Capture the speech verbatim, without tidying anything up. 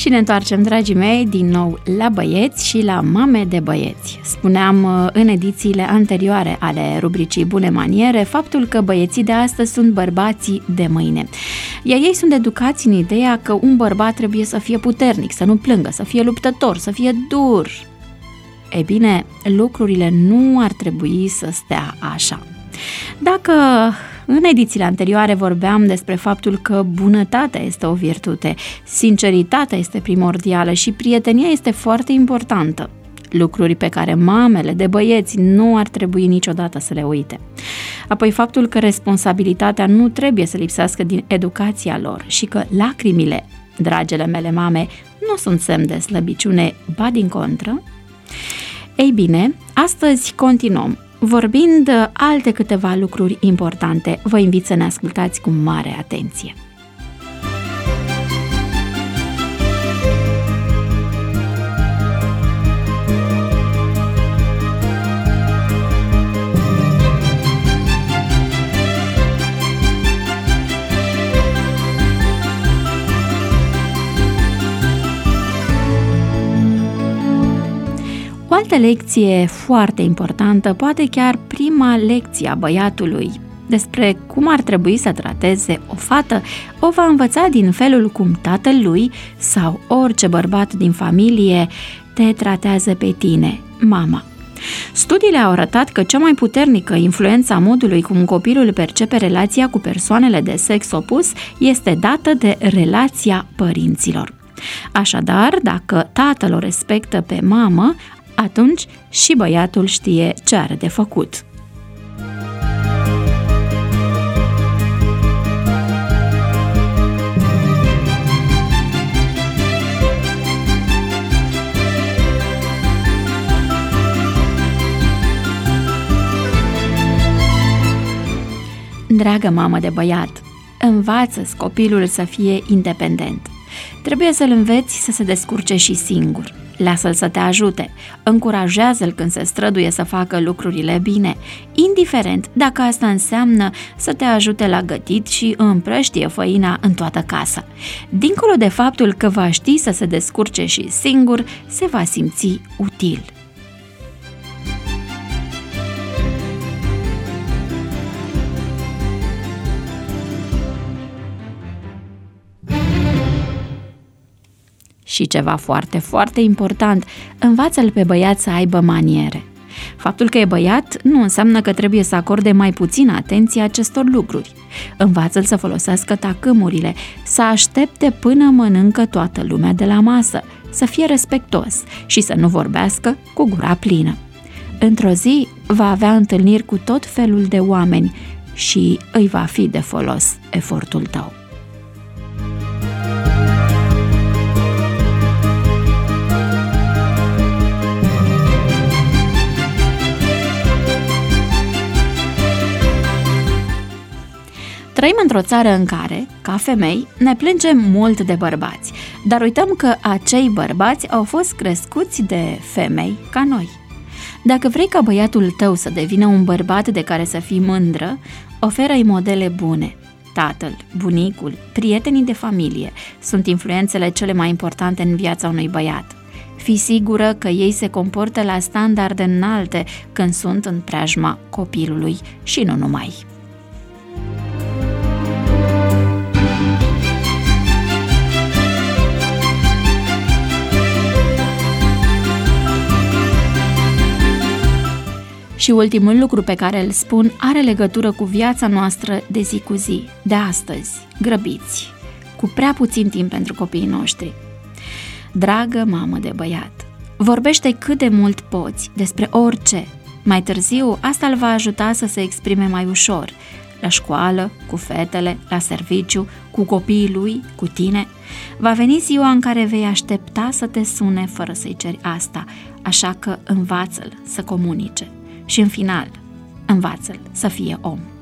Și ne întoarcem, dragii mei, din nou la băieți și la mame de băieți. Spuneam în edițiile anterioare ale rubricii Bune Maniere faptul că băieții de astăzi sunt bărbații de mâine. Iar ei sunt educați în ideea că un bărbat trebuie să fie puternic, să nu plângă, să fie luptător, să fie dur. Ei bine, lucrurile nu ar trebui să stea așa. Dacă în edițiile anterioare vorbeam despre faptul că bunătatea este o virtute, sinceritatea este primordială și prietenia este foarte importantă, lucruri pe care mamele de băieți nu ar trebui niciodată să le uite. Apoi faptul că responsabilitatea nu trebuie să lipsească din educația lor și că lacrimile, dragele mele mame, nu sunt semn de slăbiciune, ba din contră. Ei bine, astăzi continuăm vorbind alte câteva lucruri importante. Vă invit să ne ascultați cu mare atenție. O altă lecție foarte importantă, poate chiar prima lecție a băiatului despre cum ar trebui să trateze o fată, o va învăța din felul cum tatăl lui sau orice bărbat din familie te tratează pe tine, mama. Studiile au arătat că cea mai puternică influență a modului cum copilul percepe relația cu persoanele de sex opus este dată de relația părinților. Așadar, dacă tatăl o respectă pe mamă, atunci și băiatul știe ce are de făcut. Dragă mamă de băiat, învață-ți copilul să fie independent. Trebuie să-l înveți să se descurce și singur. Lasă-l să te ajute, încurajează-l când se străduie să facă lucrurile bine, indiferent dacă asta înseamnă să te ajute la gătit și împrăștie făina în toată casa. Dincolo de faptul că va ști să se descurce și singur, se va simți util. Și ceva foarte, foarte important, învață-l pe băiat să aibă maniere. Faptul că e băiat nu înseamnă că trebuie să acorde mai puțină atenție acestor lucruri. Învață-l să folosească tacâmurile, să aștepte până mănâncă toată lumea de la masă, să fie respectos și să nu vorbească cu gura plină. Într-o zi va avea întâlniri cu tot felul de oameni și îi va fi de folos efortul tău. Trăim într-o țară în care, ca femei, ne plângem mult de bărbați, dar uităm că acei bărbați au fost crescuți de femei ca noi. Dacă vrei ca băiatul tău să devină un bărbat de care să fii mândră, oferă-i modele bune. Tatăl, bunicul, prietenii de familie sunt influențele cele mai importante în viața unui băiat. Fii sigură că ei se comportă la standarde înalte când sunt în preajma copilului și nu numai. Și ultimul lucru pe care îl spun are legătură cu viața noastră de zi cu zi, de astăzi, grăbiți, cu prea puțin timp pentru copiii noștri. Dragă mamă de băiat, vorbește cât de mult poți despre orice. Mai târziu, asta îl va ajuta să se exprime mai ușor, la școală, cu fetele, la serviciu, cu copiii lui, cu tine. Va veni ziua în care vei aștepta să te sune fără să-i ceri asta, așa că învață-l să comunice. Și în final, învață-l să fie om.